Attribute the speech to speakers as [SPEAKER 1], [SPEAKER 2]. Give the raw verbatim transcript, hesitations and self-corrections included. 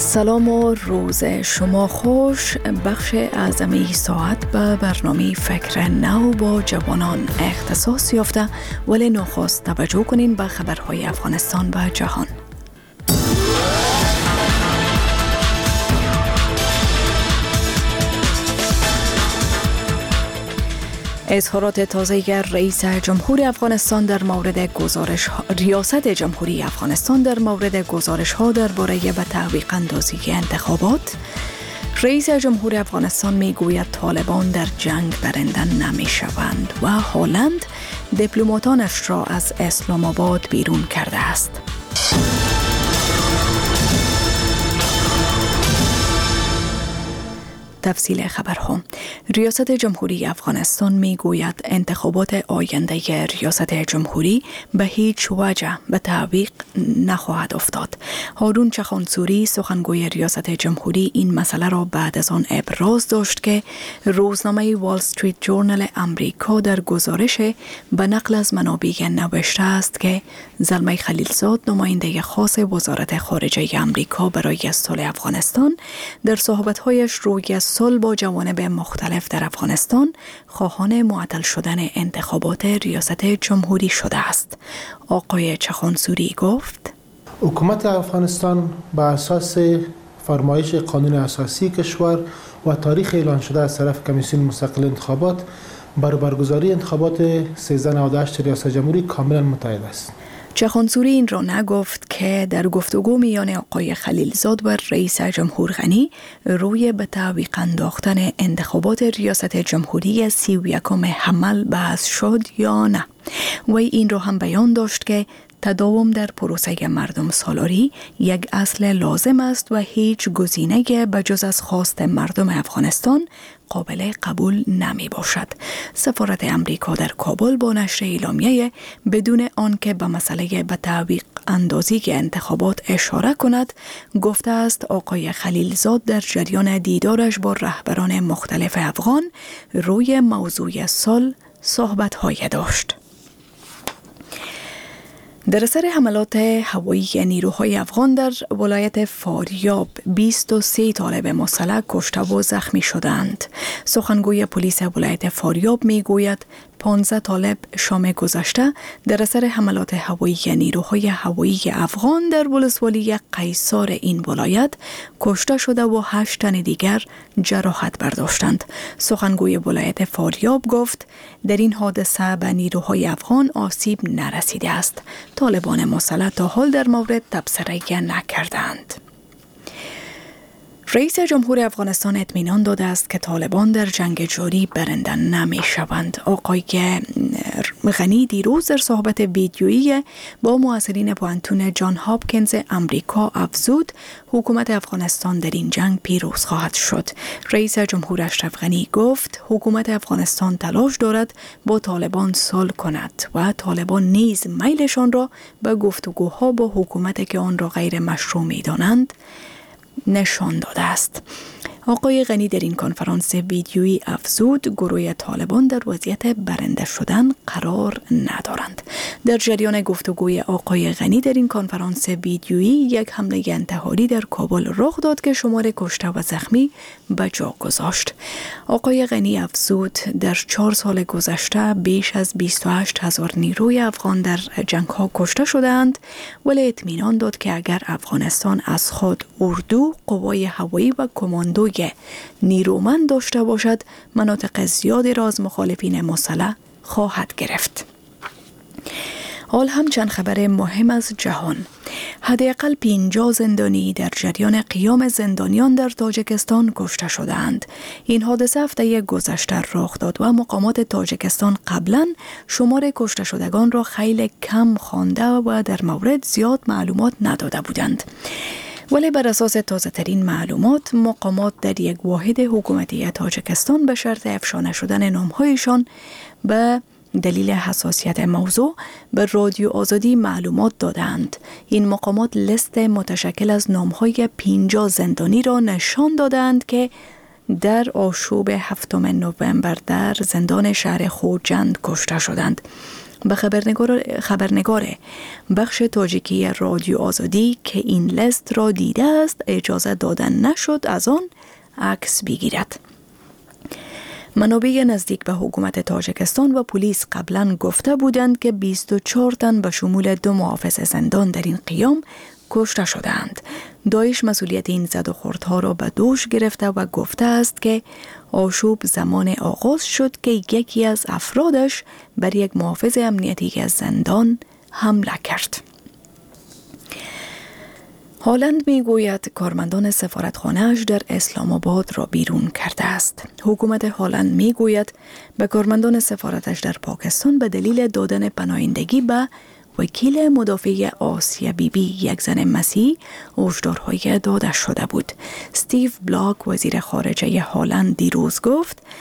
[SPEAKER 1] سلام و روز شما خوش. بخش اعظمی ساعت به برنامه فکر نو با جوانان اختصاص یافته، ولی نخست توجه کنین به خبرهای افغانستان و جهان. اظهارات تازه رئیس جمهور افغانستان در مورد گزارش ها، ریاست جمهوری افغانستان در مورد گزارش ها درباره به تعویق اندازی انتخابات. رئیس جمهور افغانستان می گوید طالبان در جنگ برنده نمی شوند و هلند دیپلماتانش را از اسلام آباد بیرون کرده است. تفصیل خبرها. ریاست جمهوری افغانستان می گوید انتخابات آینده ریاست جمهوری به هیچ وجه به تعویق نخواهد افتاد. هارون چخانسوری سخنگوی ریاست جمهوری این مسئله را بعد از آن ابراز داشت که روزنامه وال استریت جورنال امریکا در گزارش به نقل از منابع نوشته است که زلمه خلیلزاد، نماینده خاص وزارت خارجه امریکا برای صلح افغانستان، در صحبت‌هایش روی صلح با جوانب مختلف در افغانستان خواهان معطل شدن انتخابات ریاست جمهوری شده است. آقای چخانسوری گفت:
[SPEAKER 2] حکومت افغانستان بر اساس فرمایش قانون اساسی کشور و تاریخ اعلان شده از طرف کمیسیون مستقل انتخابات بر برگزاری انتخابات سیزده نود و هشت ریاست جمهوری کاملا متحد است.
[SPEAKER 1] چخانسوری این را نگفت که در گفتگو میان آقای خلیلزاد و رئیس جمهور غنی روی به تعویق انداختن انتخابات ریاست جمهوری سی و یکم حمل بحث شد یا نه. و این را هم بیان داشت که تداوم در پروسه مردم سالاری یک اصل لازم است و هیچ گزینه بجز از خواست مردم افغانستان قابل قبول نمی باشد. سفارت امریکا در کابل با نشر اعلامیه بدون آنکه به مسئله به تعویق اندازی انتخابات اشاره کند گفته است آقای خلیلزاد در جریان دیدارش با رهبران مختلف افغان روی موضوع صلح صحبت‌های داشت. در اثر حملات هوایی نیروهای افغان در ولایت فاریاب بیست و سه طالب مسلح کشته و زخمی شدند. سخنگوی پلیس ولایت فاریاب می گوید پانزده طالب شام گذشته در اثر حملات هوایی نیروهای هوایی افغان در ولسوالی قیصار این ولایت کشته شده و هشت تن دیگر جراحت برداشتند. سخنگوی ولایت فاریاب گفت در این حادثه به نیروهای افغان آسیب نرسیده است. طالبان مسلح تا حال در مورد تبصره نکردند. رئیس جمهور افغانستان اطمینان داده است که طالبان در جنگ جاری برنده نمی شوند. آقای غنی دیروز در صحبت ویدیویی با مؤثرین پوانتون جان هاپکینز امریکا افزود حکومت افغانستان در این جنگ پیروز خواهد شد. رئیس جمهور اشرف غنی گفت حکومت افغانستان تلاش دارد با طالبان صلح کند و طالبان نیز میلشان را به گفتگوها با حکومتی که آن را غیر مشروع می دانند نشان داده است. آقای غنی در این کنفرانس ویدیویی افزود گروه طالبان در وضعیت برنده شدن قرار ندارند. در جریان گفتگوی آقای غنی در این کنفرانس ویدیویی یک حمله انتحاری در کابل رخ داد که شمار کشته و زخمی به جا گذاشت. آقای غنی افزود در چهار سال گذشته بیش از بیست و هشت هزار نیروی افغان در جنگ ها کشته شدند، ولی اطمینان داد که اگر افغانستان از خود اردو، قوای هوایی و کماندو نیرومند داشته باشد مناطق زیادی را از مخالفین مسلح خواهد گرفت. حال هم چند خبر مهم از جهان. حداقل پنجاه زندانی در جریان قیام زندانیان در تاجیکستان کشته شدند. این حادثه هفته گذشته رخ داد و مقامات تاجیکستان قبلا شمار کشته شدگان را خیلی کم خوانده و در مورد زیاد معلومات نداده بودند. ولی بر اساس تازه ترین معلومات مقامات در یک واحد حکومتی تاجیکستان به شرط افشا نشدن نامهایشان به دلیل حساسیت موضوع به رادیو آزادی معلومات دادند. این مقامات لست متشکل از نامهای پنجاه زندانی را نشان دادند که در آشوب هفتم نوامبر در زندان شهر خوجند کشته شدند. به خبرنگار, خبرنگار بخش تاجیکی رادیو آزادی که این لیست را دیده است اجازه دادن نشد از آن عکس بگیرد. منابع نزدیک به حکومت تاجیکستان و پلیس قبلا گفته بودند که بیست و چهار تن به شمول دو محافظ زندان در این قیام کشته شدند. داعش مسئولیت این زد و خوردها را به دوش گرفته و گفته است که آشوب زمان آغاز شد که یکی از افرادش بر یک محافظ امنیتی از زندان حمله کرد. هالند می گوید کارمندان سفارتخانه‌اش در اسلام آباد را بیرون کرده است. حکومت هالند می گوید به کارمندان سفارتش در پاکستان به دلیل دادن پناهندگی به وکیل مدافع آسیا بیبی یک زن مسیحی هشدارهای داده شده بود. استیو بلاک وزیر خارجه هالند دیروز گفت